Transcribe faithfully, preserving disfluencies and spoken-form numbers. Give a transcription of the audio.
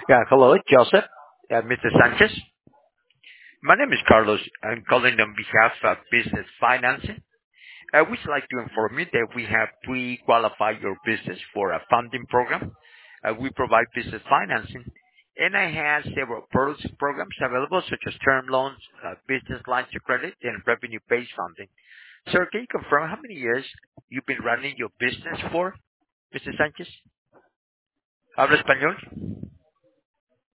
Yeah, hello, Joseph, uh, Mister Sanchez. My name is Carlos. I'm calling on behalf of Business Financing. I would like to inform you that we have pre-qualified your business for a funding program. Uh, we provide business financing, and I have several products and programs available, such as term loans, uh, business lines of credit, and revenue-based funding. Sir, can you confirm how many years you've been running your business for, Mister Sanchez? ¿Habla español?